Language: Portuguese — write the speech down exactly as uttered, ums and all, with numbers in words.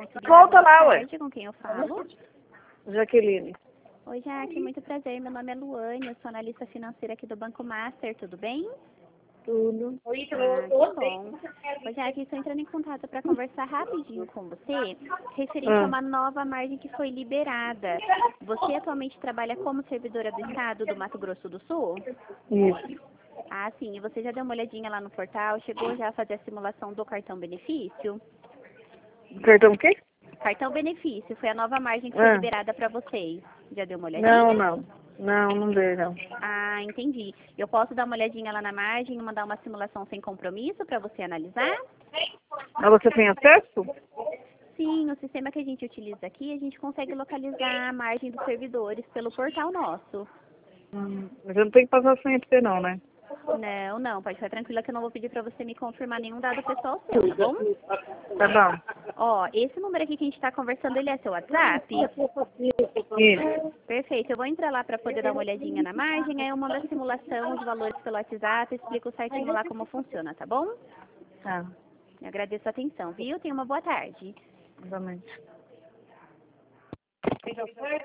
Auxiliar, Volta boa lá, ué. tarde, com quem eu falo? Jaqueline. Oi, Jaque, muito prazer. Meu nome é Luane, eu sou analista financeira aqui do Banco Master, tudo bem? Tudo. Ah, que bom. Oi, Jaque, estou entrando em contato para conversar rapidinho com você, referente a Ah, uma nova margem que foi liberada. Você atualmente trabalha como servidora do Estado do Mato Grosso do Sul? isso. Ah, sim. E você já deu uma olhadinha lá no portal? Chegou já a fazer a simulação do cartão benefício? Cartão o quê? Cartão benefício foi a nova margem que foi Ah, liberada para vocês. Já deu uma não, olhadinha? não. Não, não dei, não. Ah, entendi. Eu posso dar uma olhadinha lá na margem e mandar uma simulação sem compromisso para você analisar? Mas você tem acesso? Sim, o sistema que a gente utiliza aqui, a gente consegue localizar a margem dos servidores pelo portal nosso. Hum, mas eu não tenho que passar senha pra você, não, né? Não, não, pode ficar tranquila que eu não vou pedir para você me confirmar nenhum dado pessoal seu, tá bom? Tá bom. Ó, esse número aqui que a gente está conversando, ele é seu WhatsApp? Isso. Perfeito, eu vou entrar lá para poder dar uma olhadinha na margem, aí eu mando a simulação de valores pelo WhatsApp, explico certinho lá como funciona, tá bom? Tá. Eu agradeço a atenção, viu? Tenha uma boa tarde. Exatamente.